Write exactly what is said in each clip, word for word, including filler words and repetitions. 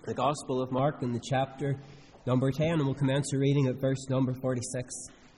the Gospel of Mark in the chapter number ten, and we'll commence a reading at verse number forty-six.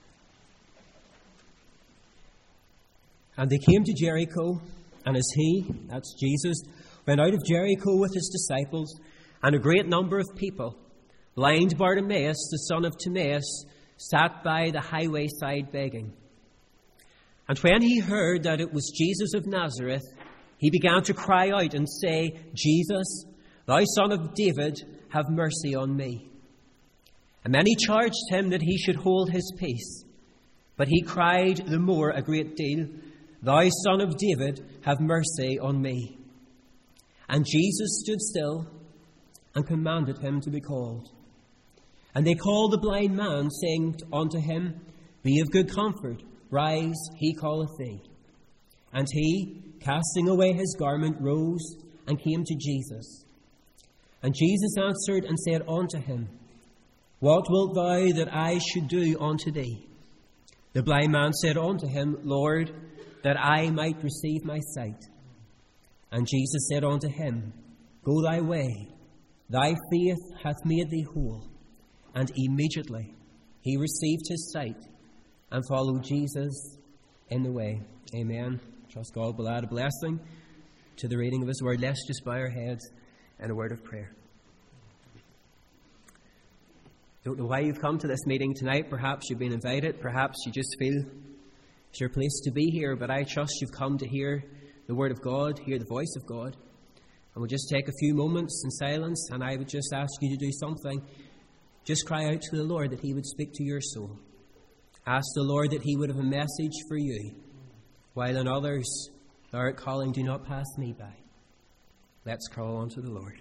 And they came to Jericho, and as he, that's Jesus, went out of Jericho with his disciples and a great number of people, blind Bartimaeus, the son of Timaeus, sat by the highway side begging. And when he heard that it was Jesus of Nazareth, he began to cry out and say, Jesus, thou son of David, have mercy on me. And many charged him that he should hold his peace. But he cried the more a great deal, Thou son of David, have mercy on me. And Jesus stood still and commanded him to be called. And they called the blind man, saying unto him, Be of good comfort, rise, he calleth thee. And he, casting away his garment, rose and came to Jesus. And Jesus answered and said unto him, What wilt thou that I should do unto thee? The blind man said unto him, Lord, that I might receive my sight. And Jesus said unto him, Go thy way, thy faith hath made thee whole. And immediately he received his sight and followed Jesus in the way. Amen. Trust God will add a blessing to the reading of his word. Let's just bow our heads in a word of prayer. Don't know why you've come to this meeting tonight. Perhaps you've been invited. Perhaps you just feel it's your place to be here. But I trust you've come to hear the word of God, hear the voice of God. And we'll just take a few moments in silence, and I would just ask you to do something. Just cry out to the Lord that he would speak to your soul. Ask the Lord that he would have a message for you. While in others thou art calling, do not pass me by. Let's call on to the Lord.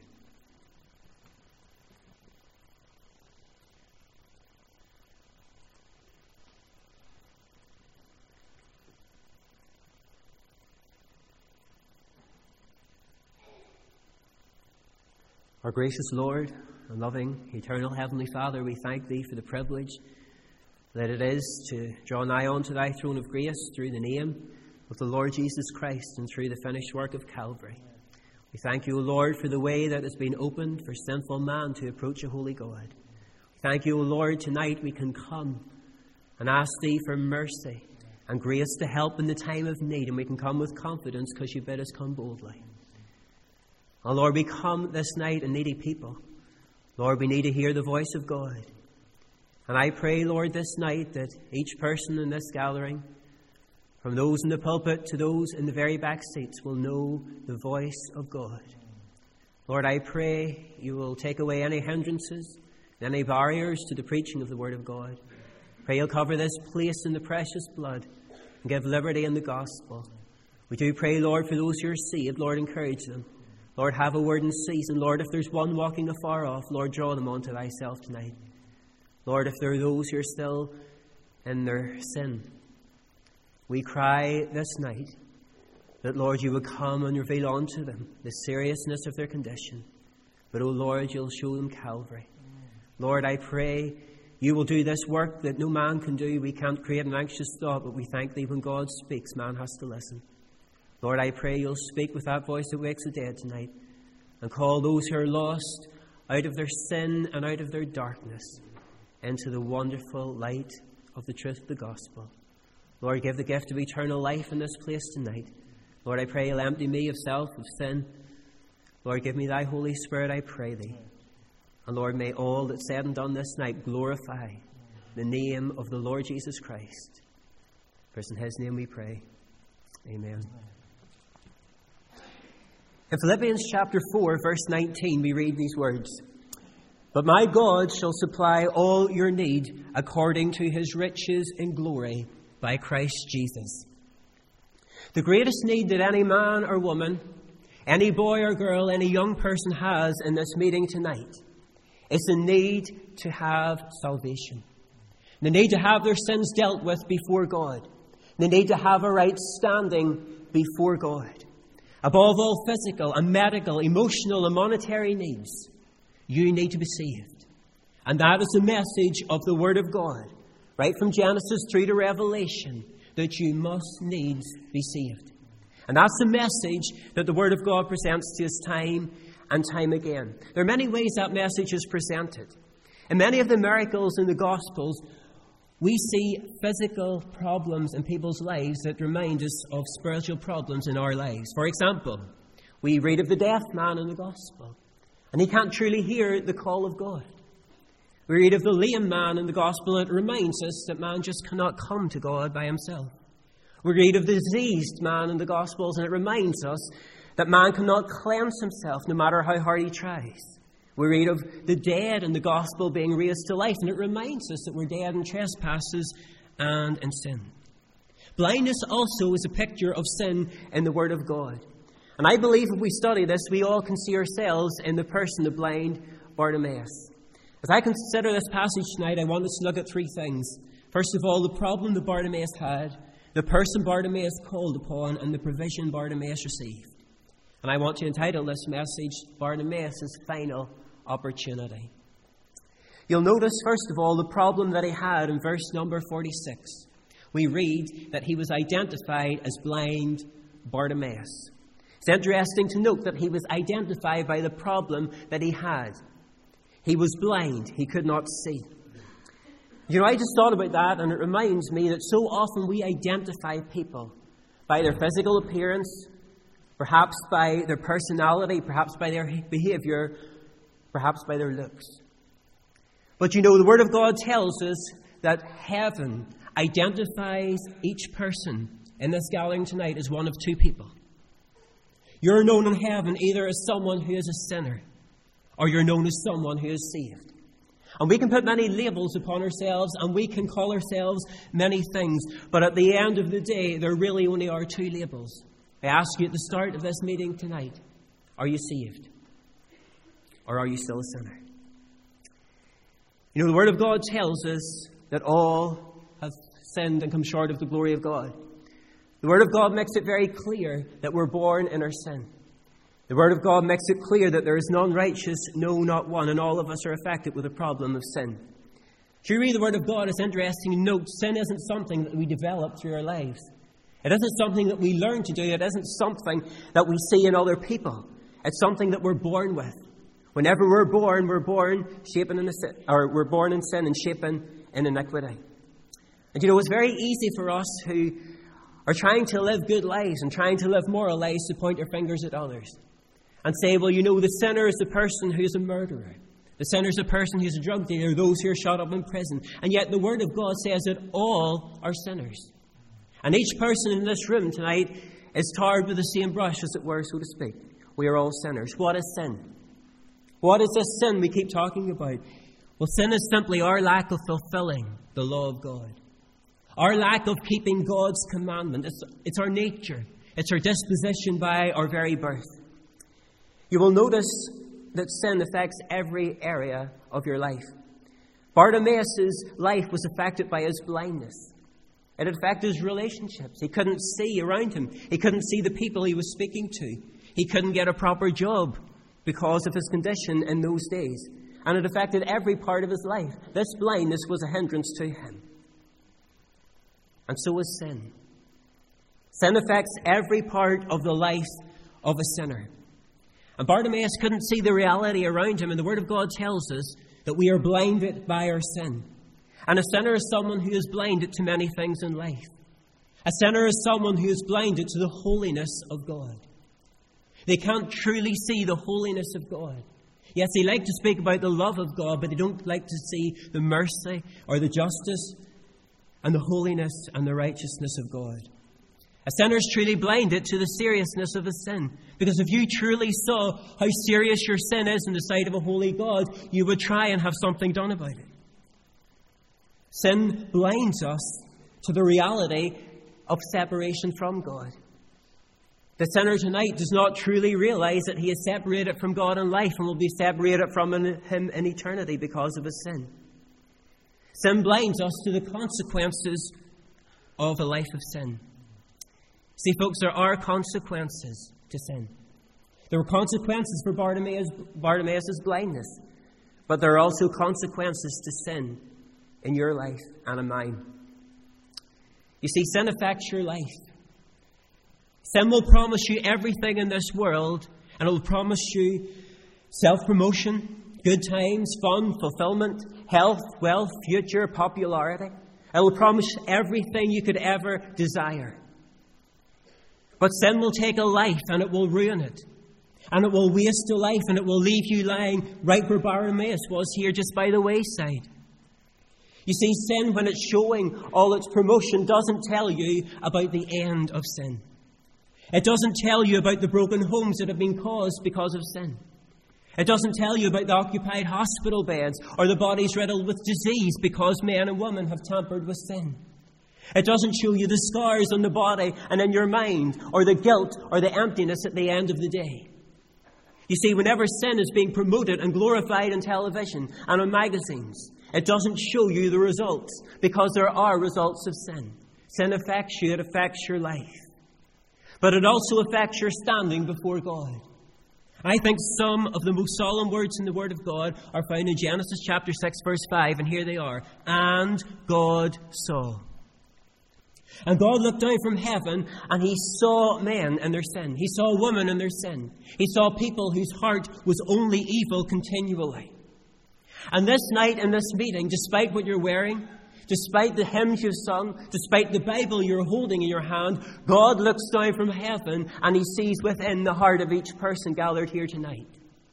Our gracious Lord and loving, eternal Heavenly Father, we thank Thee for the privilege that it is to draw nigh unto Thy throne of grace through the name of the Lord Jesus Christ and through the finished work of Calvary. We thank You, O Lord, for the way that has been opened for sinful man to approach a holy God. We thank You, O Lord, tonight we can come and ask Thee for mercy and grace to help in the time of need, and we can come with confidence because You bid us come boldly. Oh Lord, we come this night a needy people. Lord, we need to hear the voice of God. And I pray, Lord, this night that each person in this gathering, from those in the pulpit to those in the very back seats, will know the voice of God. Lord, I pray You will take away any hindrances, any barriers to the preaching of the Word of God. Pray You'll cover this place in the precious blood and give liberty in the gospel. We do pray, Lord, for those who are saved. Lord, encourage them. Lord, have a word in season. Lord, if there's one walking afar off, Lord, draw them unto Thyself tonight. Lord, if there are those who are still in their sin, we cry this night that, Lord, You would come and reveal unto them the seriousness of their condition. But, O Lord, You'll show them Calvary. Lord, I pray You will do this work that no man can do. We can't create an anxious thought, but we thank Thee when God speaks, man has to listen. Lord, I pray You'll speak with that voice that wakes the dead tonight and call those who are lost out of their sin and out of their darkness into the wonderful light of the truth of the gospel. Lord, give the gift of eternal life in this place tonight. Lord, I pray You'll empty me of self, of sin. Lord, give me Thy Holy Spirit, I pray Thee. And Lord, may all that's said and done this night glorify the name of the Lord Jesus Christ. For it's in His name we pray. Amen. In Philippians chapter four, verse nineteen, we read these words. But my God shall supply all your need according to His riches in glory by Christ Jesus. The greatest need that any man or woman, any boy or girl, any young person has in this meeting tonight is the need to have salvation. The need to have their sins dealt with before God. The need to have a right standing before God. Above all physical and medical, emotional and monetary needs, you need to be saved. And that is the message of the Word of God, right from Genesis through to Revelation, that you must needs be saved. And that's the message that the Word of God presents to us time and time again. There are many ways that message is presented. In many of the miracles in the Gospels, we see physical problems in people's lives that remind us of spiritual problems in our lives. For example, we read of the deaf man in the Gospel, and he can't truly hear the call of God. We read of the lame man in the Gospel, and it reminds us that man just cannot come to God by himself. We read of the diseased man in the Gospels, and it reminds us that man cannot cleanse himself no matter how hard he tries. We read of the dead in the Gospel being raised to life, and it reminds us that we're dead in trespasses and in sin. Blindness also is a picture of sin in the Word of God. And I believe if we study this, we all can see ourselves in the person of blind Bartimaeus. As I consider this passage tonight, I want us to look at three things. First of all, the problem that Bartimaeus had, the person Bartimaeus called upon, and the provision Bartimaeus received. And I want to entitle this message, Bartimaeus' Final Opportunity. You'll notice, first of all, the problem that he had in verse number forty-six. We read that he was identified as blind Bartimaeus. It's interesting to note that he was identified by the problem that he had. He was blind. He could not see. You know, I just thought about that, and it reminds me that so often we identify people by their physical appearance, perhaps by their personality, perhaps by their behavior, perhaps by their looks. But you know, the Word of God tells us that heaven identifies each person in this gathering tonight as one of two people. You're known in heaven either as someone who is a sinner, or you're known as someone who is saved. And we can put many labels upon ourselves, and we can call ourselves many things. But at the end of the day, there really only are two labels. I ask you at the start of this meeting tonight, are you saved? Or are you still a sinner? You know, the Word of God tells us that all have sinned and come short of the glory of God. The Word of God makes it very clear that we're born in our sin. The Word of God makes it clear that there is none righteous, no, not one, and all of us are affected with the problem of sin. If you read the Word of God, it's interesting to note sin isn't something that we develop through our lives. It isn't something that we learn to do. It isn't something that we see in other people. It's something that we're born with. Whenever we're born, we're born shaping in a sin, or we're born in sin and shaping in iniquity. And you know, it's very easy for us who are trying to live good lives and trying to live moral lives to point our fingers at others and say, well, you know, the sinner is the person who's a murderer. The sinner is the person who's a drug dealer, those who are shut up in prison. And yet the Word of God says that all are sinners. And each person in this room tonight is tarred with the same brush, as it were, so to speak. We are all sinners. What is sin? What is this sin we keep talking about? Well, sin is simply our lack of fulfilling the law of God. Our lack of keeping God's commandment. It's, it's our nature. It's our disposition by our very birth. You will notice that sin affects every area of your life. Bartimaeus' life was affected by his blindness. It affected his relationships. He couldn't see around him. He couldn't see the people he was speaking to. He couldn't get a proper job because of his condition in those days. And it affected every part of his life. This blindness was a hindrance to him. And so is sin. Sin affects every part of the life of a sinner. And Bartimaeus couldn't see the reality around him, and the Word of God tells us that we are blinded by our sin. And a sinner is someone who is blinded to many things in life. A sinner is someone who is blinded to the holiness of God. They can't truly see the holiness of God. Yes, they like to speak about the love of God, but they don't like to see the mercy or the justice and the holiness and the righteousness of God. A sinner is truly blinded to the seriousness of his sin. Because if you truly saw how serious your sin is in the sight of a holy God, you would try and have something done about it. Sin blinds us to the reality of separation from God. The sinner tonight does not truly realize that he is separated from God in life and will be separated from Him in eternity because of his sin. Sin blinds us to the consequences of a life of sin. See, folks, there are consequences to sin. There were consequences for Bartimaeus, Bartimaeus' blindness, but there are also consequences to sin in your life and in mine. You see, sin affects your life. Sin will promise you everything in this world, and it will promise you self-promotion, good times, fun, fulfillment, health, wealth, future, popularity. It will promise everything you could ever desire. But sin will take a life and it will ruin it. And it will waste a life and it will leave you lying right where Bartimaeus was here, just by the wayside. You see, sin, when it's showing all its promotion, doesn't tell you about the end of sin. It doesn't tell you about the broken homes that have been caused because of sin. It doesn't tell you about the occupied hospital beds or the bodies riddled with disease because men and women have tampered with sin. It doesn't show you the scars on the body and in your mind, or the guilt or the emptiness at the end of the day. You see, whenever sin is being promoted and glorified on television and on magazines, it doesn't show you the results, because there are results of sin. Sin affects you, it affects your life. But it also affects your standing before God. I think some of the most solemn words in the Word of God are found in Genesis chapter six, verse five, and here they are. And God saw. And God looked down from heaven and He saw men in their sin. He saw women in their sin. He saw people whose heart was only evil continually. And this night in this meeting, despite what you're wearing, despite the hymns you've sung, despite the Bible you're holding in your hand, God looks down from heaven and He sees within the heart of each person gathered here tonight.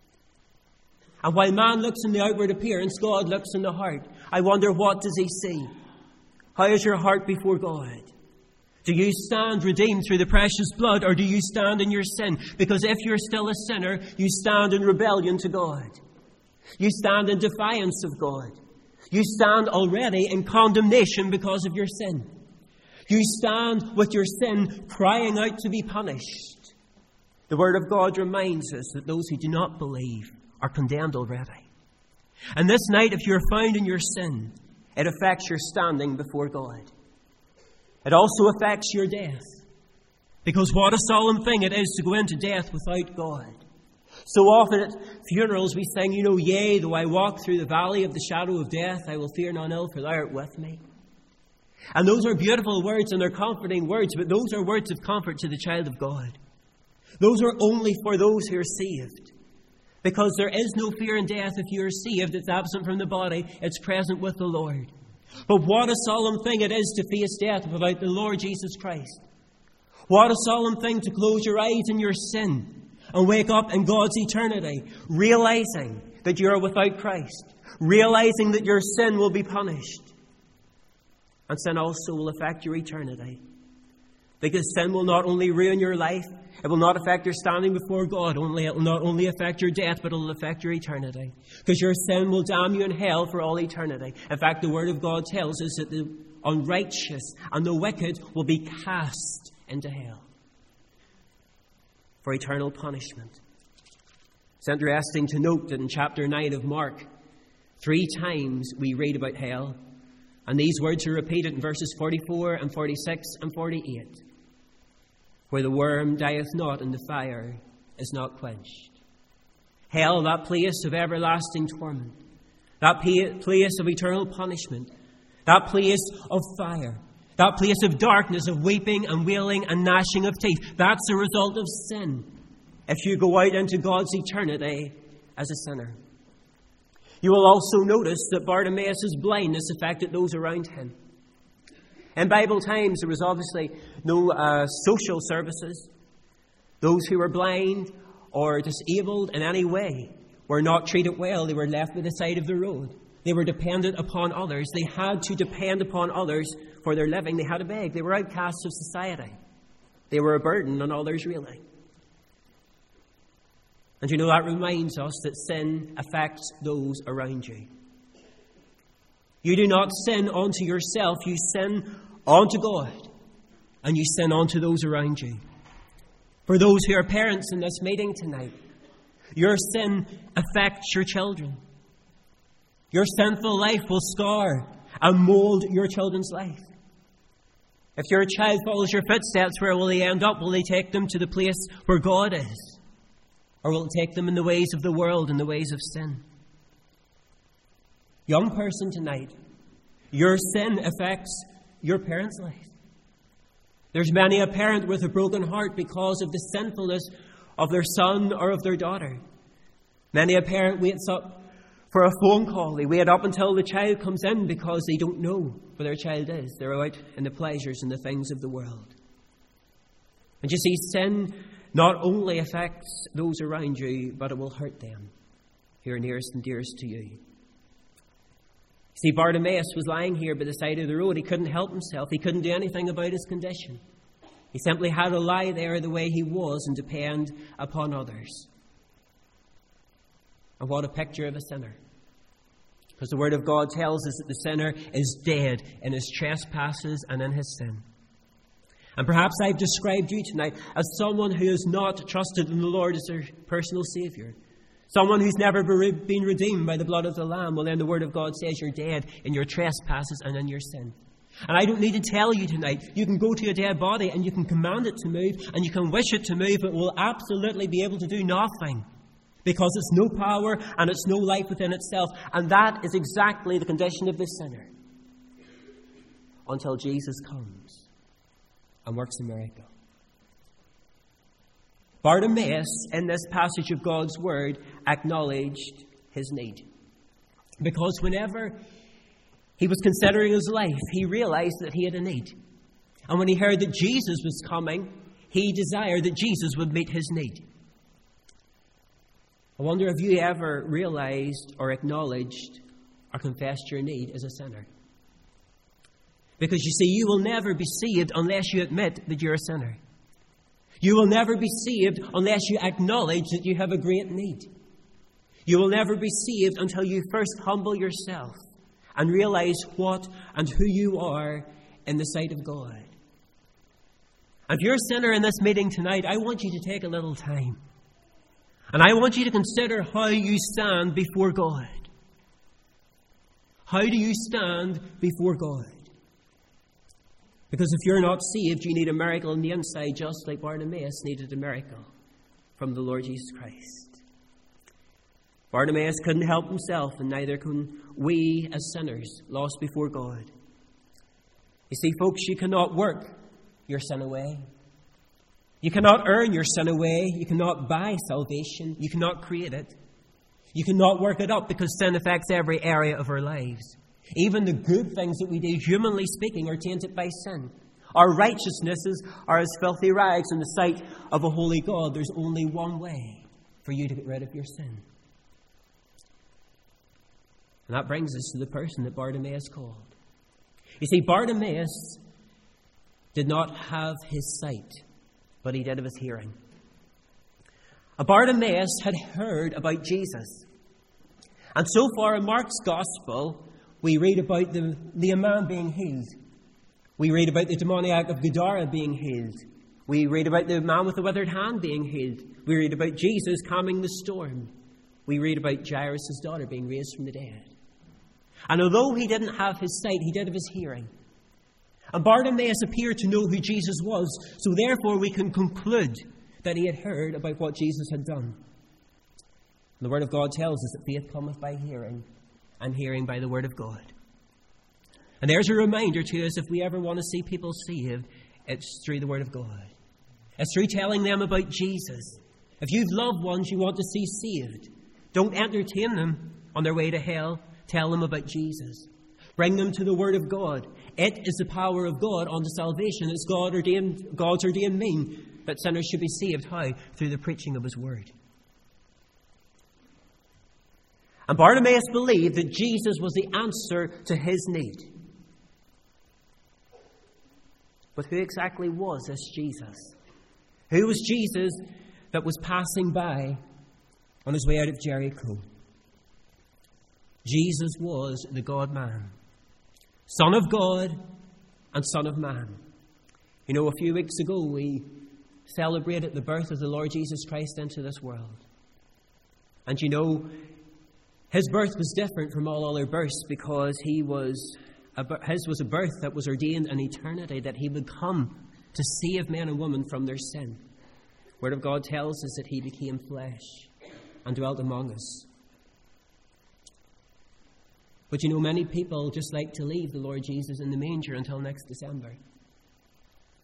And while man looks in the outward appearance, God looks in the heart. I wonder, what does He see? How is your heart before God? Do you stand redeemed through the precious blood, or do you stand in your sin? Because if you're still a sinner, you stand in rebellion to God. You stand in defiance of God. You stand already in condemnation because of your sin. You stand with your sin crying out to be punished. The Word of God reminds us that those who do not believe are condemned already. And this night, if you're found in your sin, it affects your standing before God. It also affects your death. Because what a solemn thing it is to go into death without God. So often at funerals we sing, you know, yea, though I walk through the valley of the shadow of death, I will fear none ill, for thou art with me. And those are beautiful words and they're comforting words, but those are words of comfort to the child of God. Those are only for those who are saved. Because there is no fear in death if you are saved. It's absent from the body, it's present with the Lord. But what a solemn thing it is to face death without the Lord Jesus Christ. What a solemn thing to close your eyes in your sin and wake up in God's eternity, realizing that you are without Christ, realizing that your sin will be punished. And sin also will affect your eternity. Because sin will not only ruin your life, it will not affect your standing before God. Only it will not only affect your death, but it will affect your eternity. Because your sin will damn you in hell for all eternity. In fact, the Word of God tells us that the unrighteous and the wicked will be cast into hell for eternal punishment. It's interesting to note that in chapter nine of Mark, three times we read about hell. And these words are repeated in verses forty-four and forty-six and forty-eight. Where the worm dieth not and the fire is not quenched. Hell, that place of everlasting torment. That place of eternal punishment. That place of fire. That place of darkness, of weeping and wailing and gnashing of teeth. That's a result of sin. If you go out into God's eternity as a sinner. You will also notice that Bartimaeus' blindness affected those around him. In Bible times, there was obviously no uh, social services. Those who were blind or disabled in any way were not treated well. They were left by the side of the road. They were dependent upon others. They had to depend upon others for their living. They had to beg. They were outcasts of society. They were a burden on others, really. And you know, that reminds us that sin affects those around you. You do not sin unto yourself, you sin unto God. And you sin unto those around you. For those who are parents in this meeting tonight, your sin affects your children. Your sinful life will scar and mold your children's life. If your child follows your footsteps, where will they end up? Will they take them to the place where God is? Or will it take them in the ways of the world and the ways of sin? Young person tonight, your sin affects your parents' life. There's many a parent with a broken heart because of the sinfulness of their son or of their daughter. Many a parent waits up for a phone call. They wait up until the child comes in because they don't know where their child is. They're out in the pleasures and the things of the world. And you see, sin not only affects those around you, but it will hurt them who are nearest and dearest to you. See, Bartimaeus was lying here by the side of the road. He couldn't help himself. He couldn't do anything about his condition. He simply had to lie there the way he was and depend upon others. And what a picture of a sinner. Because the Word of God tells us that the sinner is dead in his trespasses and in his sin. And perhaps I've described you tonight as someone who has not trusted in the Lord as their personal Saviour. Someone who's never been redeemed by the blood of the Lamb. Well, then the Word of God says you're dead in your trespasses and in your sin. And I don't need to tell you tonight. You can go to a dead body and you can command it to move and you can wish it to move, but it will absolutely be able to do nothing. Because it's no power and it's no life within itself. And that is exactly the condition of the sinner. Until Jesus comes and works a miracle. Bartimaeus, in this passage of God's Word, acknowledged his need. Because whenever he was considering his life, he realized that he had a need. And when he heard that Jesus was coming, he desired that Jesus would meet his need. I wonder if you ever realized or acknowledged or confessed your need as a sinner. Because you see, you will never be saved unless you admit that you're a sinner. You will never be saved unless you acknowledge that you have a great need. You will never be saved until you first humble yourself and realize what and who you are in the sight of God. And if you're a sinner in this meeting tonight, I want you to take a little time. And I want you to consider how you stand before God. How do you stand before God? Because if you're not saved, you need a miracle on the inside, just like Bartimaeus needed a miracle from the Lord Jesus Christ. Bartimaeus couldn't help himself, and neither can we as sinners lost before God. You see, folks, you cannot work your sin away. You cannot earn your sin away. You cannot buy salvation. You cannot create it. You cannot work it up, because sin affects every area of our lives. Even the good things that we do, humanly speaking, are tainted by sin. Our righteousnesses are as filthy rags in the sight of a holy God. There's only one way for you to get rid of your sin. And that brings us to the person that Bartimaeus called. You see, Bartimaeus did not have his sight, but he did of his hearing. A Bartimaeus had heard about Jesus. And so far in Mark's Gospel, we read about the, the man being healed. We read about the demoniac of Gadara being healed. We read about the man with the withered hand being healed. We read about Jesus calming the storm. We read about Jairus' daughter being raised from the dead. And although he didn't have his sight, he did of his hearing. And Bartimaeus appeared to know who Jesus was, so therefore we can conclude that he had heard about what Jesus had done. And the Word of God tells us that faith cometh by hearing, and hearing by the Word of God. And there's a reminder to us, if we ever want to see people saved, it's through the Word of God. It's through telling them about Jesus. If you've loved ones you want to see saved, don't entertain them on their way to hell. Tell them about Jesus. Bring them to the Word of God. It is the power of God unto salvation. It's God ordained, God's ordained mean that sinners should be saved. How? Through the preaching of His Word. And Bartimaeus believed that Jesus was the answer to his need. But who exactly was this Jesus? Who was Jesus that was passing by on his way out of Jericho? Jesus was the God-man, Son of God and Son of Man. You know, a few weeks ago we celebrated the birth of the Lord Jesus Christ into this world. And you know, his birth was different from all other births because he was a, his was a birth that was ordained in eternity, that he would come to save men and women from their sin. The Word of God tells us that he became flesh and dwelt among us. But you know, many people just like to leave the Lord Jesus in the manger until next December.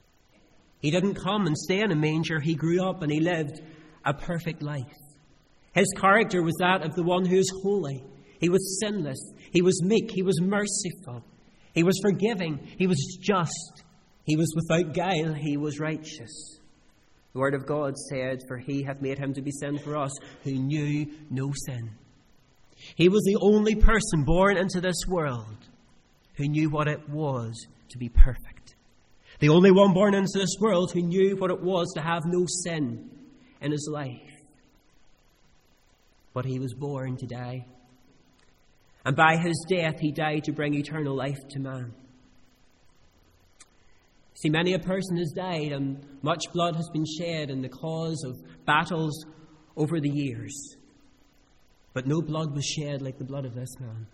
He didn't come and stay in a manger. He grew up and he lived a perfect life. His character was that of the one who is holy. He was sinless. He was meek. He was merciful. He was forgiving. He was just. He was without guile. He was righteous. The Word of God said, "For he hath made him to be sin for us, who knew no sin." He was the only person born into this world who knew what it was to be perfect. The only one born into this world who knew what it was to have no sin in his life. But he was born to die. And by his death, he died to bring eternal life to man. See, many a person has died and much blood has been shed in the cause of battles over the years. But no blood was shed like the blood of this man.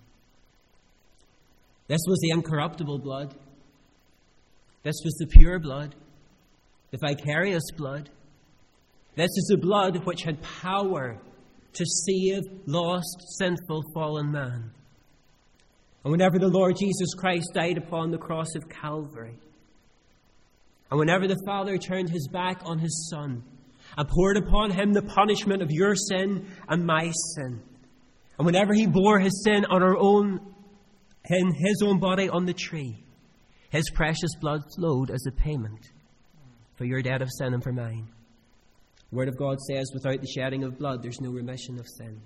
This was the incorruptible blood. This was the pure blood, the vicarious blood. This is the blood which had power to save lost, sinful, fallen man. And whenever the Lord Jesus Christ died upon the cross of Calvary, and whenever the Father turned his back on his Son and poured upon him the punishment of your sin and my sin, and whenever he bore his sin on our own, in his own body on the tree, his precious blood flowed as a payment for your debt of sin and for mine. The Word of God says, without the shedding of blood, there's no remission of sin.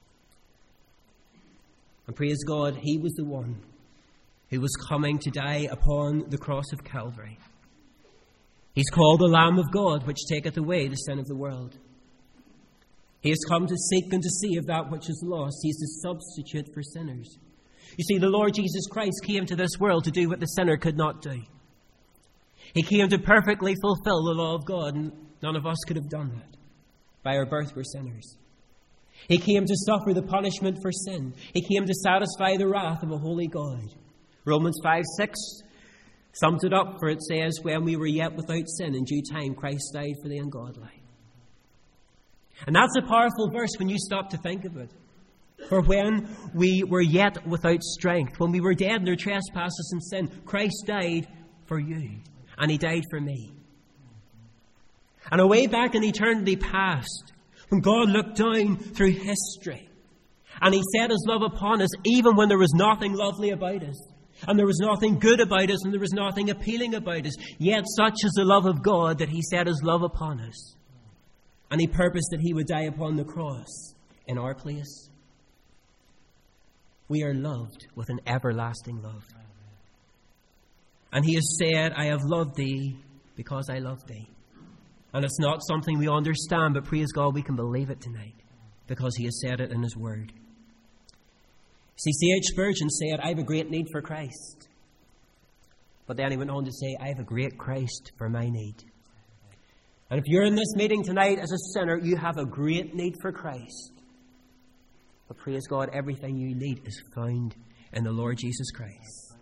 And praise God, he was the one who was coming to die upon the cross of Calvary. He's called the Lamb of God, which taketh away the sin of the world. He has come to seek and to save that which is lost. He is the substitute for sinners. You see, the Lord Jesus Christ came to this world to do what the sinner could not do. He came to perfectly fulfill the law of God, and none of us could have done that. By our birth, we're sinners. He came to suffer the punishment for sin. He came to satisfy the wrath of a holy God. Romans five six sums it up, for it says, when we were yet without sin, in due time Christ died for the ungodly. And that's a powerful verse when you stop to think of it. For when we were yet without strength, when we were dead in our trespasses and sin, Christ died for you. And he died for me. And away back in eternity past, when God looked down through history, and he set his love upon us, even when there was nothing lovely about us, and there was nothing good about us, and there was nothing appealing about us, yet such is the love of God that he set his love upon us. And he purposed that he would die upon the cross in our place. We are loved with an everlasting love. And he has said, I have loved thee because I love thee. And it's not something we understand, but praise God, we can believe it tonight because he has said it in his word. See, C H Spurgeon said, I have a great need for Christ. But then he went on to say, I have a great Christ for my need. And if you're in this meeting tonight as a sinner, you have a great need for Christ. But praise God, everything you need is found in the Lord Jesus Christ.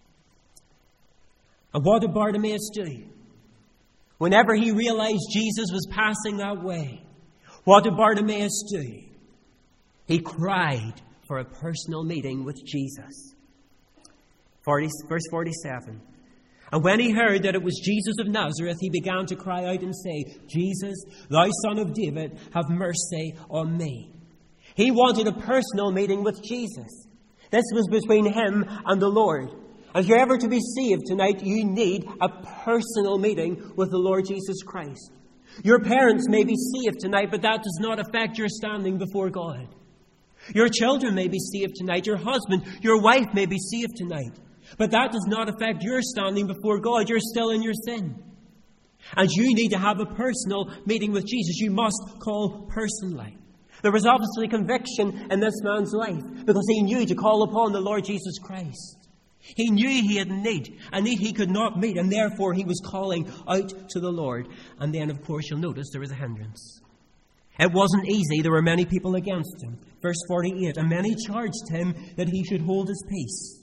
And what did Bartimaeus do? Whenever he realized Jesus was passing that way, what did Bartimaeus do? He cried for a personal meeting with Jesus. forty, verse forty-seven. And when he heard that it was Jesus of Nazareth, he began to cry out and say, Jesus, thou Son of David, have mercy on me. He wanted a personal meeting with Jesus. This was between him and the Lord. If you're ever to be saved tonight, you need a personal meeting with the Lord Jesus Christ. Your parents may be saved tonight, but that does not affect your standing before God. Your children may be saved tonight. Your husband, your wife may be saved tonight. But that does not affect your standing before God. You're still in your sin. And you need to have a personal meeting with Jesus. You must call personally. There was obviously conviction in this man's life because he knew to call upon the Lord Jesus Christ. He knew he had need, a need he could not meet, and therefore he was calling out to the Lord. And then, of course, you'll notice there was a hindrance. It wasn't easy. There were many people against him. Verse forty-eight, and many charged him that he should hold his peace.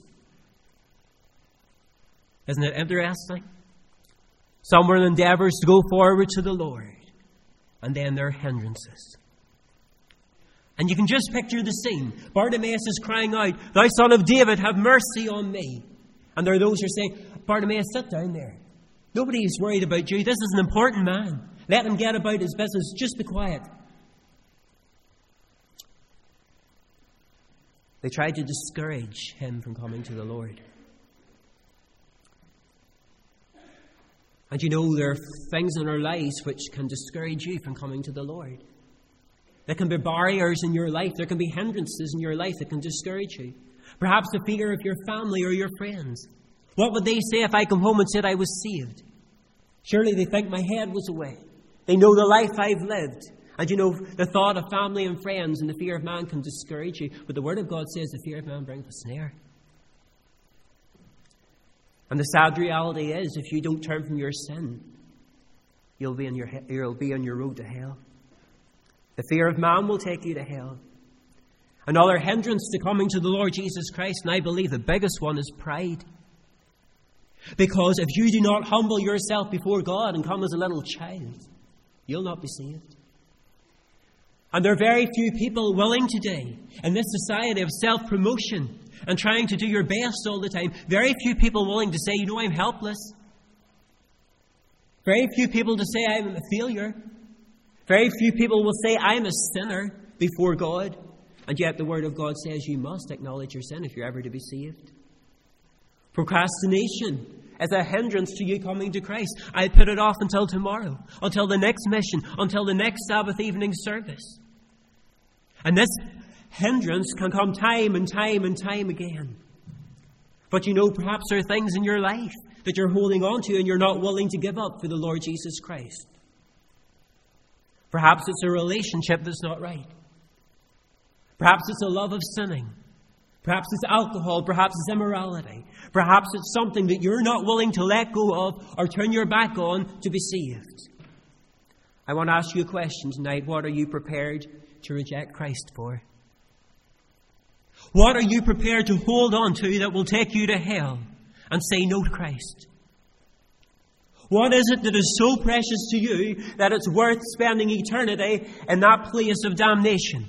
Isn't it interesting? Some were endeavours to go forward to the Lord, and then there are hindrances. And you can just picture the scene. Bartimaeus is crying out, Thou Son of David, have mercy on me. And there are those who are saying, Bartimaeus, sit down there. Nobody is worried about you. This is an important man. Let him get about his business. Just be quiet. They tried to discourage him from coming to the Lord. And you know, there are things in our lives which can discourage you from coming to the Lord. There can be barriers in your life. There can be hindrances in your life that can discourage you. Perhaps the fear of your family or your friends. What would they say if I come home and said I was saved? Surely they think my head was away. They know the life I've lived. And you know, the thought of family and friends and the fear of man can discourage you. But the Word of God says the fear of man brings a snare. And the sad reality is, if you don't turn from your sin, you'll be on your, you'll be on your road to hell. The fear of man will take you to hell. Another hindrance to coming to the Lord Jesus Christ, and I believe the biggest one, is pride. Because if you do not humble yourself before God and come as a little child, you'll not be saved. And there are very few people willing today, in this society of self-promotion and trying to do your best all the time, very few people willing to say, you know, I'm helpless. Very few people to say I'm a failure. Very few people will say I'm a sinner before God. And yet the Word of God says you must acknowledge your sin if you're ever to be saved. Procrastination is a hindrance to you coming to Christ. I put it off until tomorrow, until the next mission, until the next Sabbath evening service. And this hindrance can come time and time and time again. But you know, perhaps there are things in your life that you're holding on to and you're not willing to give up for the Lord Jesus Christ. Perhaps it's a relationship that's not right. Perhaps it's a love of sinning. Perhaps it's alcohol. Perhaps it's immorality. Perhaps it's something that you're not willing to let go of or turn your back on to be saved. I want to ask you a question tonight. What are you prepared to reject Christ for? What are you prepared to hold on to that will take you to hell and say no to Christ? What is it that is so precious to you that it's worth spending eternity in that place of damnation?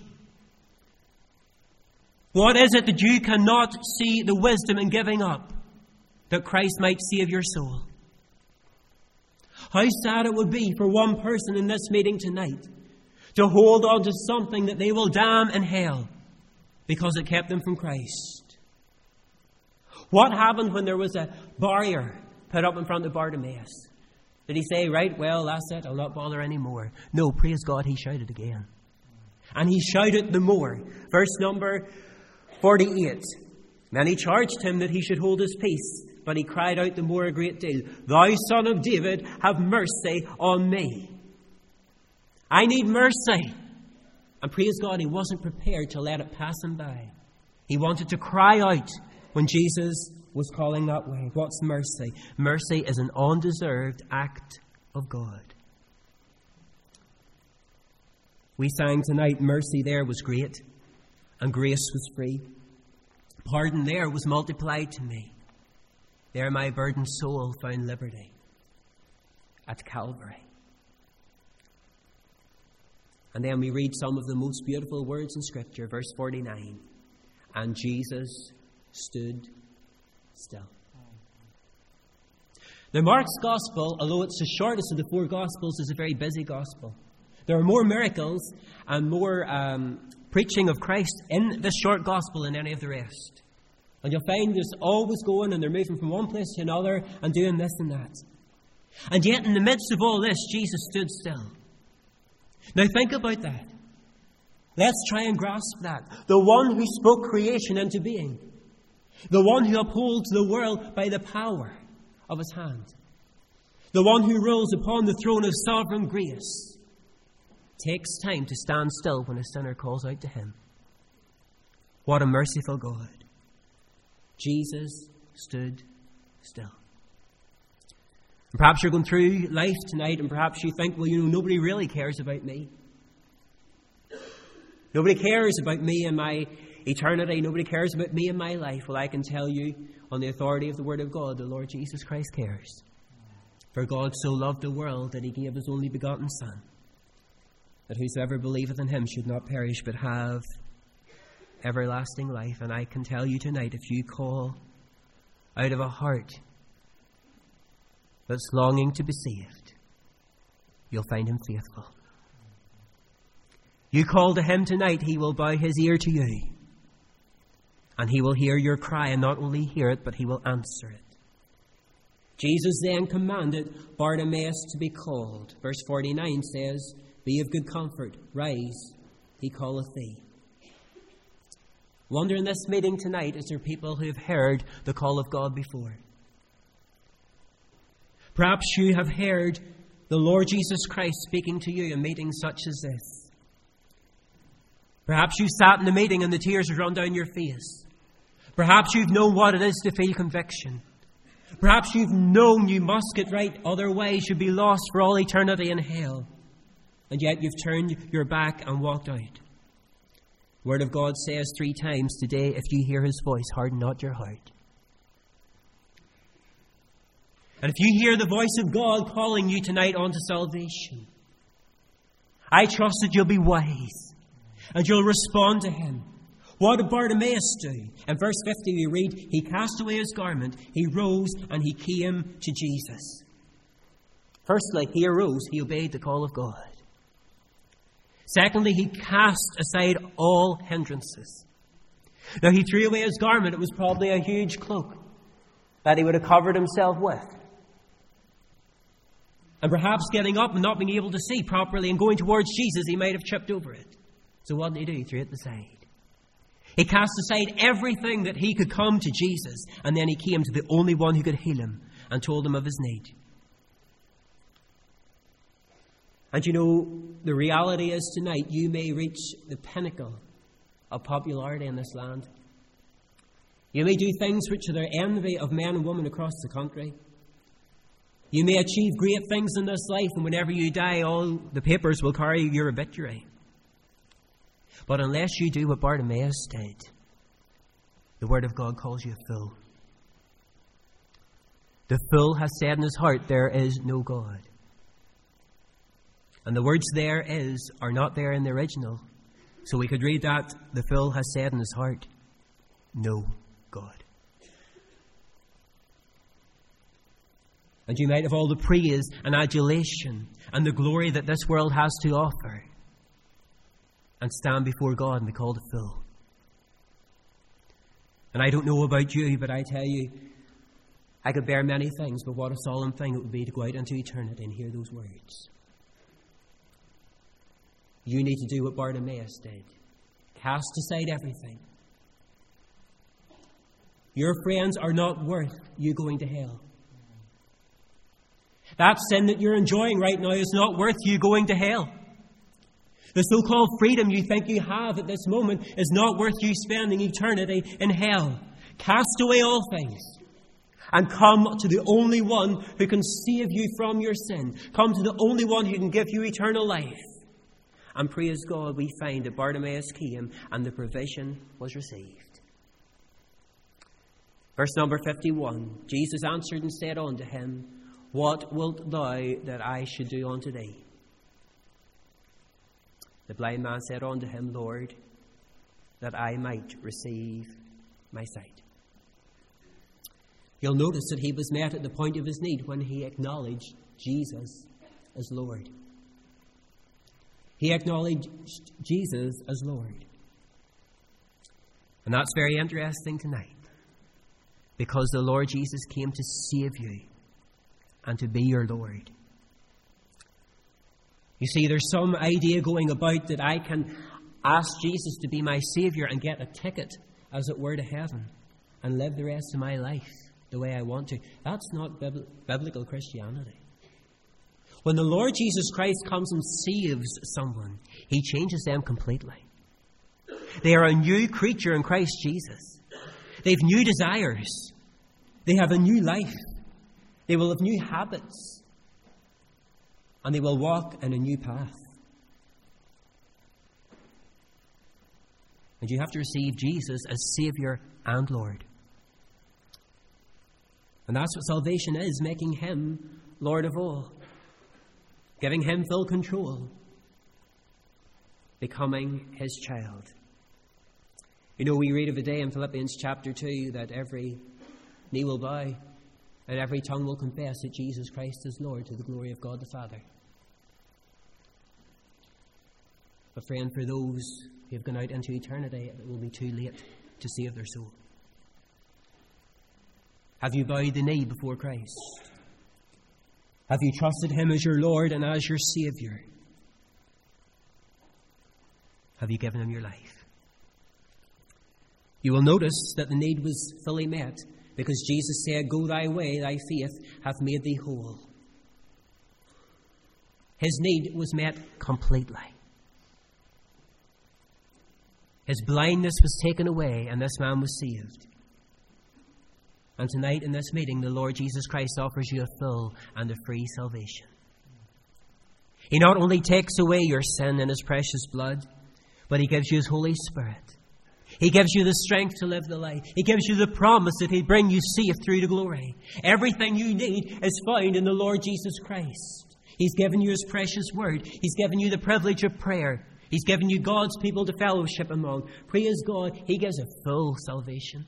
What is it that you cannot see the wisdom in giving up that Christ might save your soul? How sad it would be for one person in this meeting tonight to hold on to something that they will damn in hell because it kept them from Christ. What happened when there was a barrier put up in front of Bartimaeus? Did he say, right, well, that's it, I'll not bother anymore? No, praise God, he shouted again. And he shouted the more. Verse number forty-eight. Many charged him that he should hold his peace, but he cried out the more a great deal, Thou Son of David, have mercy on me. I need mercy. And praise God, he wasn't prepared to let it pass him by. He wanted to cry out when Jesus was calling that way. What's mercy? Mercy is an undeserved act of God. We sang tonight, mercy there was great, and grace was free. Pardon there was multiplied to me. There my burdened soul found liberty at Calvary. And then we read some of the most beautiful words in Scripture, verse forty-nine. And Jesus stood still. Now, Mark's Gospel, although it's the shortest of the four Gospels, is a very busy Gospel. There are more miracles and more um, preaching of Christ in this short Gospel than any of the rest. And you'll find this always going and they're moving from one place to another and doing this and that. And yet, in the midst of all this, Jesus stood still. Now, think about that. Let's try and grasp that. The one who spoke creation into being. The one who upholds the world by the power of his hand. The one who rules upon the throne of sovereign grace. Takes time to stand still when a sinner calls out to him. What a merciful God. Jesus stood still. And perhaps you're going through life tonight and perhaps you think, well, you know, nobody really cares about me. Nobody cares about me and my eternity. Nobody cares about me and my life. Well, I can tell you on the authority of the Word of God, the Lord Jesus Christ cares. For God so loved the world that he gave his only begotten Son, that whosoever believeth in him should not perish but have everlasting life. And I can tell you tonight, if you call out of a heart that's longing to be saved, you'll find him faithful. You call to him tonight, he will bow his ear to you. and he will hear your cry, and not only hear it, but he will answer it. Jesus then commanded Bartimaeus to be called. Verse forty-nine says, "Be of good comfort, rise, he calleth thee." Wonder in this meeting tonight, is there people who have heard the call of God before? Perhaps you have heard the Lord Jesus Christ speaking to you in meetings such as this. Perhaps you sat in the meeting and the tears have run down your face. Perhaps you've known what it is to feel conviction. Perhaps you've known you must get right, otherwise you'll be lost for all eternity in hell. And yet you've turned your back and walked out. The Word of God says three times today, if you hear His voice, harden not your heart. And if you hear the voice of God calling you tonight onto salvation, I trust that you'll be wise and you'll respond to Him. What did Bartimaeus do? In verse fifty we read, he cast away his garment, he rose, and he came to Jesus. Firstly, he arose, he obeyed the call of God. Secondly, he cast aside all hindrances. Now, he threw away his garment. It was probably a huge cloak that he would have covered himself with. And perhaps getting up and not being able to see properly and going towards Jesus, he might have tripped over it. So what did he do? He threw it aside. He cast aside everything that he could come to Jesus, and then he came to the only one who could heal him and told him of his need. And you know, the reality is tonight, you may reach the pinnacle of popularity in this land. You may do things which are the envy of men and women across the country. You may achieve great things in this life, and whenever you die, all the papers will carry your obituary. But unless you do what Bartimaeus did, the Word of God calls you a fool. The fool has said in his heart, there is no God. And the words there is are not there in the original. So we could read that, the fool has said in his heart, no God. And you might have all the praise and adulation and the glory that this world has to offer, and stand before God and be called a fool. And I don't know about you, but I tell you, I could bear many things, but what a solemn thing it would be to go out into eternity and hear those words. You need to do what Bartimaeus did. Cast aside everything. Your friends are not worth you going to hell. That sin that you're enjoying right now is not worth you going to hell. The so-called freedom you think you have at this moment is not worth you spending eternity in hell. Cast away all things and come to the only one who can save you from your sin. Come to the only one who can give you eternal life. And praise God, we find that Bartimaeus came and the provision was received. Verse number fifty-one, Jesus answered and said unto him, what wilt thou that I should do unto thee? The blind man said unto him, Lord, that I might receive my sight. You'll notice that he was met at the point of his need when he acknowledged Jesus as Lord. He acknowledged Jesus as Lord. And that's very interesting tonight, because the Lord Jesus came to save you and to be your Lord. You see, there's some idea going about that I can ask Jesus to be my Savior and get a ticket, as it were, to heaven and live the rest of my life the way I want to. That's not bib- biblical Christianity. When the Lord Jesus Christ comes and saves someone, He changes them completely. They are a new creature in Christ Jesus. They have new desires. They have a new life. They will have new habits. And they will walk in a new path. And you have to receive Jesus as Savior and Lord. And that's what salvation is, making Him Lord of all. Giving Him full control. Becoming His child. You know, we read of a day in Philippians chapter two that every knee will bow and every tongue will confess that Jesus Christ is Lord, to the glory of God the Father. But friend, for those who have gone out into eternity, it will be too late to save their soul? Have you bowed the knee before Christ? Have you trusted Him as your Lord and as your Saviour? Have you given Him your life? You will notice that the need was fully met because Jesus said, "Go thy way, thy faith hath made thee whole." His need was met completely. His blindness was taken away and this man was saved. And tonight in this meeting, the Lord Jesus Christ offers you a full and a free salvation. He not only takes away your sin in His precious blood, but He gives you His Holy Spirit. He gives you the strength to live the life. He gives you the promise that He'll bring you safe through to glory. Everything you need is found in the Lord Jesus Christ. He's given you His precious word. He's given you the privilege of prayer. He's given you God's people to fellowship among. Praise God, He gives a full salvation.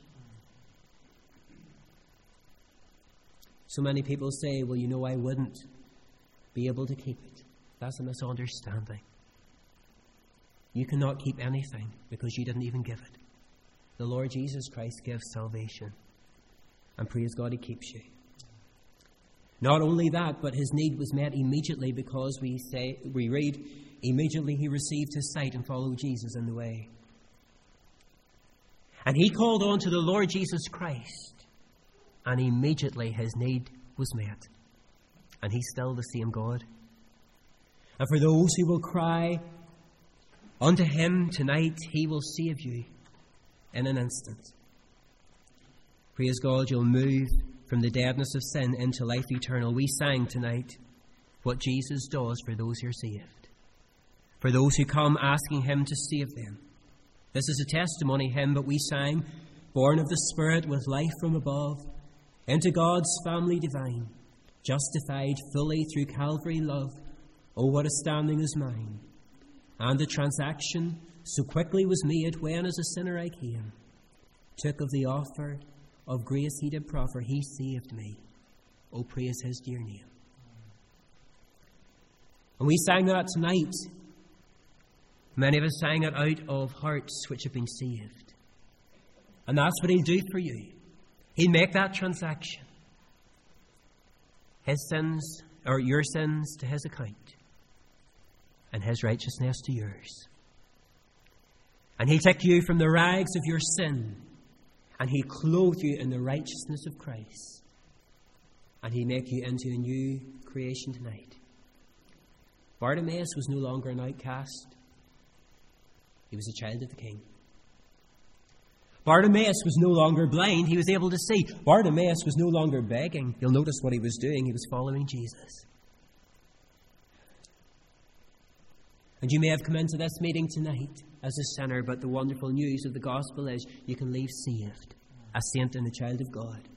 So many people say, "Well, you know, I wouldn't be able to keep it." That's a misunderstanding. You cannot keep anything because you didn't even give it. The Lord Jesus Christ gives salvation. And praise God, He keeps you. Not only that, but His need was met immediately because we say we read, immediately He received His sight and followed Jesus in the way. And He called on to the Lord Jesus Christ. And immediately His need was met. And He's still the same God. And for those who will cry unto Him tonight, He will save you in an instant. Praise God, you'll move from the deadness of sin into life eternal. We sang tonight what Jesus does for those who are saved. For those who come asking Him to save them. This is a testimony hymn, but we sang, "Born of the Spirit with life from above, into God's family divine, justified fully through Calvary love. Oh, what a standing is mine! And the transaction so quickly was made when as a sinner I came. Took of the offer of grace He did proffer, He saved me. Oh, praise His dear name." And we sang that tonight. Many of us sang it out of hearts which have been saved. And that's what He'll do for you. He'll make that transaction. His sins, or your sins, to His account. And His righteousness to yours. And He'll take you from the rags of your sin. And He'll clothe you in the righteousness of Christ. And He'll make you into a new creation tonight. Bartimaeus was no longer an outcast. He was a child of the King. Bartimaeus was no longer blind. He was able to see. Bartimaeus was no longer begging. You'll notice what he was doing. He was following Jesus. And you may have come into this meeting tonight as a sinner, but the wonderful news of the gospel is you can leave saved, a saint and a child of God.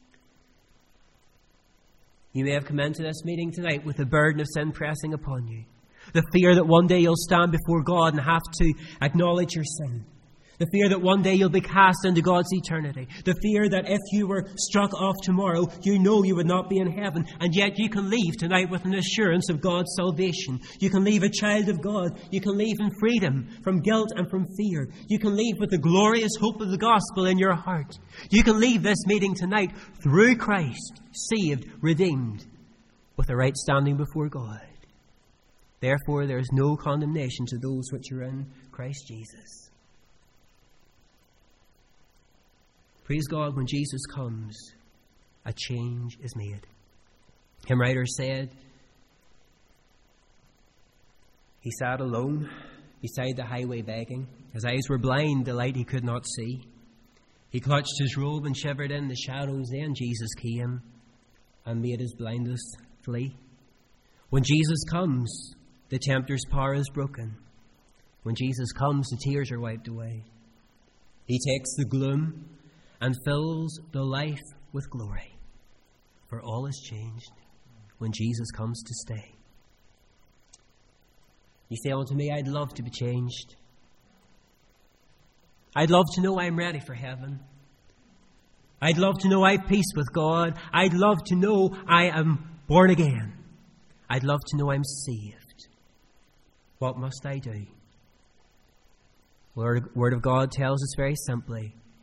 You may have come into this meeting tonight with the burden of sin pressing upon you. The fear that one day you'll stand before God and have to acknowledge your sin. The fear that one day you'll be cast into God's eternity. The fear that if you were struck off tomorrow, you know you would not be in heaven. And yet you can leave tonight with an assurance of God's salvation. You can leave a child of God. You can leave in freedom from guilt and from fear. You can leave with the glorious hope of the gospel in your heart. You can leave this meeting tonight through Christ, saved, redeemed, with a right standing before God. Therefore, there is no condemnation to those which are in Christ Jesus. Praise God, when Jesus comes, a change is made. Hymn writer said, he sat alone beside the highway begging. His eyes were blind, the light he could not see. He clutched his robe and shivered in the shadows. Then Jesus came and made his blindness flee. When Jesus comes, the tempter's power is broken. When Jesus comes, the tears are wiped away. He takes the gloom and fills the life with glory. For all is changed when Jesus comes to stay. You say unto me, I'd love to be changed. I'd love to know I'm ready for heaven. I'd love to know I have peace with God. I'd love to know I am born again. I'd love to know I'm saved. What must I do? The Word of God tells us very simply,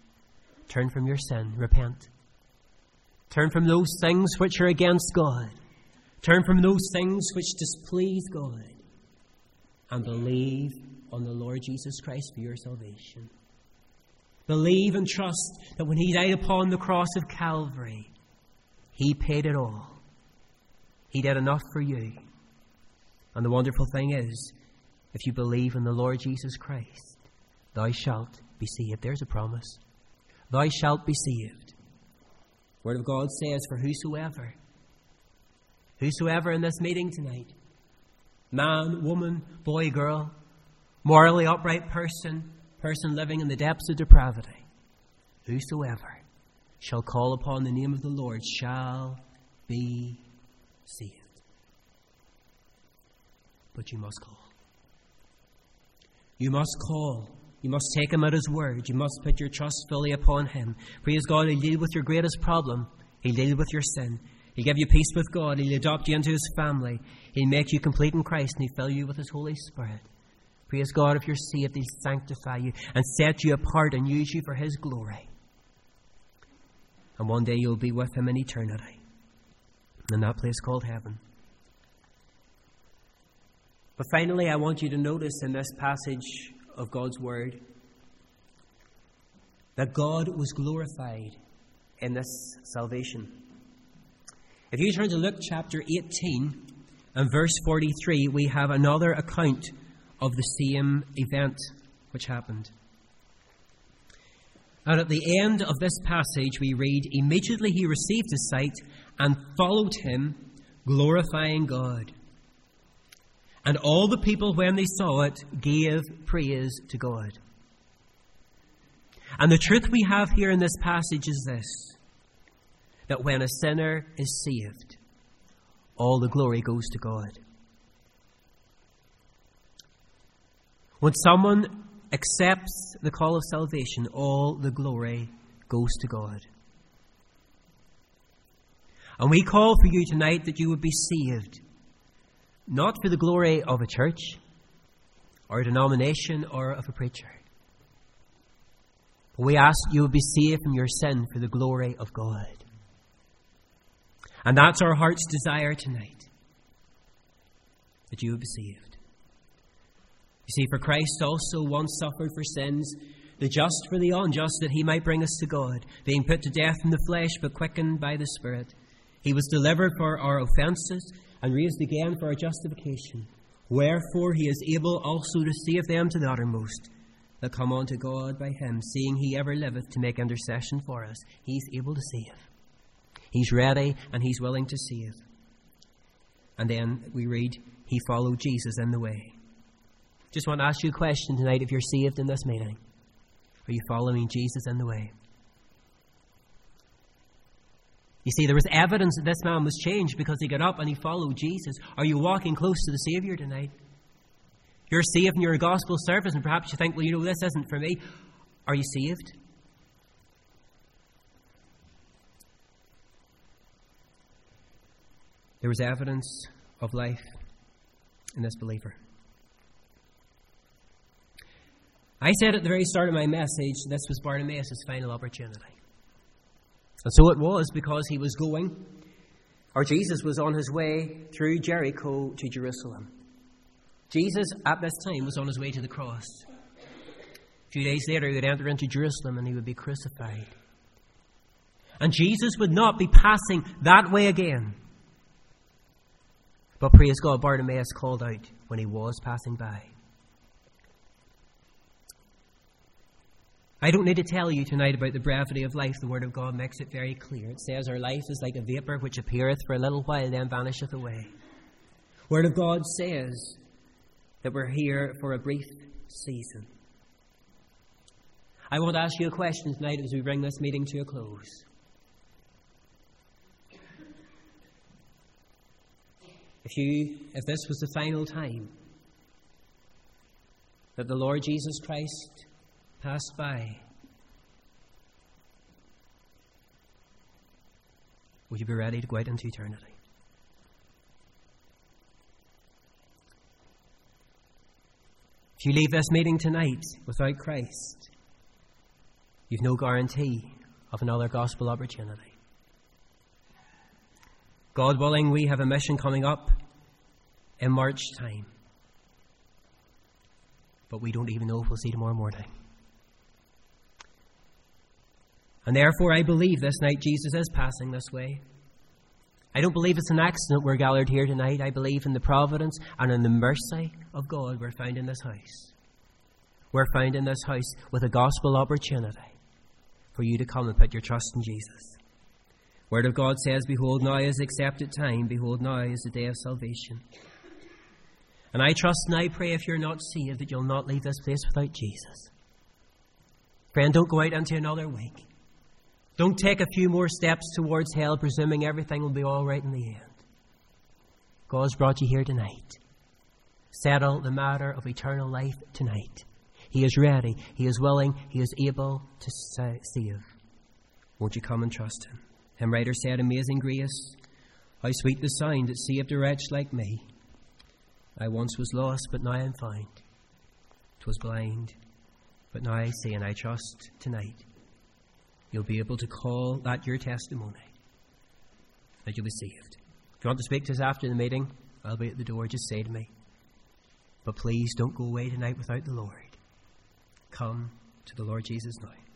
turn from your sin, repent. Turn from those things which are against God. Turn from those things which displease God. And believe on the Lord Jesus Christ for your salvation. Believe and trust that when He died upon the cross of Calvary, He paid it all. He did enough for you. And the wonderful thing is, if you believe in the Lord Jesus Christ, thou shalt be saved. There's a promise. Thou shalt be saved. The Word of God says, for whosoever, whosoever in this meeting tonight, man, woman, boy, girl, morally upright person, person living in the depths of depravity, whosoever shall call upon the name of the Lord shall be saved. But you must call. You must call. You must take Him at His word. You must put your trust fully upon Him. Praise God, He'll deal with your greatest problem. He'll deal with your sin. He'll give you peace with God. He'll adopt you into His family. He'll make you complete in Christ, and He'll fill you with His Holy Spirit. Praise God, if you're saved, He'll sanctify you and set you apart and use you for His glory. And one day you'll be with Him in eternity, in that place called heaven. But finally, I want you to notice in this passage of God's Word that God was glorified in this salvation. If you turn to Luke chapter eighteen and verse forty-three, we have another account of the same event which happened. And at the end of this passage we read, immediately he received his sight and followed Him, glorifying God. And all the people, when they saw it, gave praise to God. And the truth we have here in this passage is this, that when a sinner is saved, all the glory goes to God. When someone accepts the call of salvation, all the glory goes to God. And we call for you tonight that you would be saved, not for the glory of a church or a denomination or of a preacher. But we ask you would be saved from your sin for the glory of God. And that's our heart's desire tonight, that you would be saved. You see, for Christ also once suffered for sins, the just for the unjust, that He might bring us to God, being put to death in the flesh, but quickened by the Spirit. He was delivered for our offences, and raised again for our justification. Wherefore He is able also to save them to the uttermost, that come unto God by Him, seeing He ever liveth to make intercession for us. He's able to save. He's ready, and He's willing to save. And then we read, He followed Jesus in the way. Just want to ask you a question tonight, if you're saved in this meeting. Are you following Jesus in the way? You see, there was evidence that this man was changed because he got up and he followed Jesus. Are you walking close to the Saviour tonight? You're saved in your gospel service, and perhaps you think, well, you know, this isn't for me. Are you saved? There was evidence of life in this believer. I said at the very start of my message, this was Bartimaeus' final opportunity. And so it was, because he was going, or Jesus was on his way through Jericho to Jerusalem. Jesus, at this time, was on his way to the cross. A few days later, he would enter into Jerusalem and he would be crucified. And Jesus would not be passing that way again. But praise God, Bartimaeus called out when he was passing by. I don't need to tell you tonight about the brevity of life. The Word of God makes it very clear. It says our life is like a vapour which appeareth for a little while, then vanisheth away. The Word of God says that we're here for a brief season. I want to ask you a question tonight as we bring this meeting to a close. If you, if this was the final time that the Lord Jesus Christ passed by, would you be ready to go out into eternity? If you leave this meeting tonight without Christ, you've no guarantee of another gospel opportunity. God willing, we have a mission coming up in March time. But we don't even know if we'll see tomorrow morning. And therefore, I believe this night Jesus is passing this way. I don't believe it's an accident we're gathered here tonight. I believe in the providence and in the mercy of God we're found in this house. We're found in this house with a gospel opportunity for you to come and put your trust in Jesus. Word of God says, behold, now is the accepted time. Behold, now is the day of salvation. And I trust and I pray if you're not saved that you'll not leave this place without Jesus. Friend, don't go out into another week. Don't take a few more steps towards hell, presuming everything will be all right in the end. God's brought you here tonight. Settle the matter of eternal life tonight. He is ready. He is willing. He is able to save. Won't you come and trust Him? Hymn writer said, amazing grace, how sweet the sound that saved a wretch like me. I once was lost, but now I'm found. 'Twas blind, but now I see, and I trust tonight you'll be able to call that your testimony, that you'll be saved. If you want to speak to us after the meeting, I'll be at the door. Just say to me. But please don't go away tonight without the Lord. Come to the Lord Jesus now.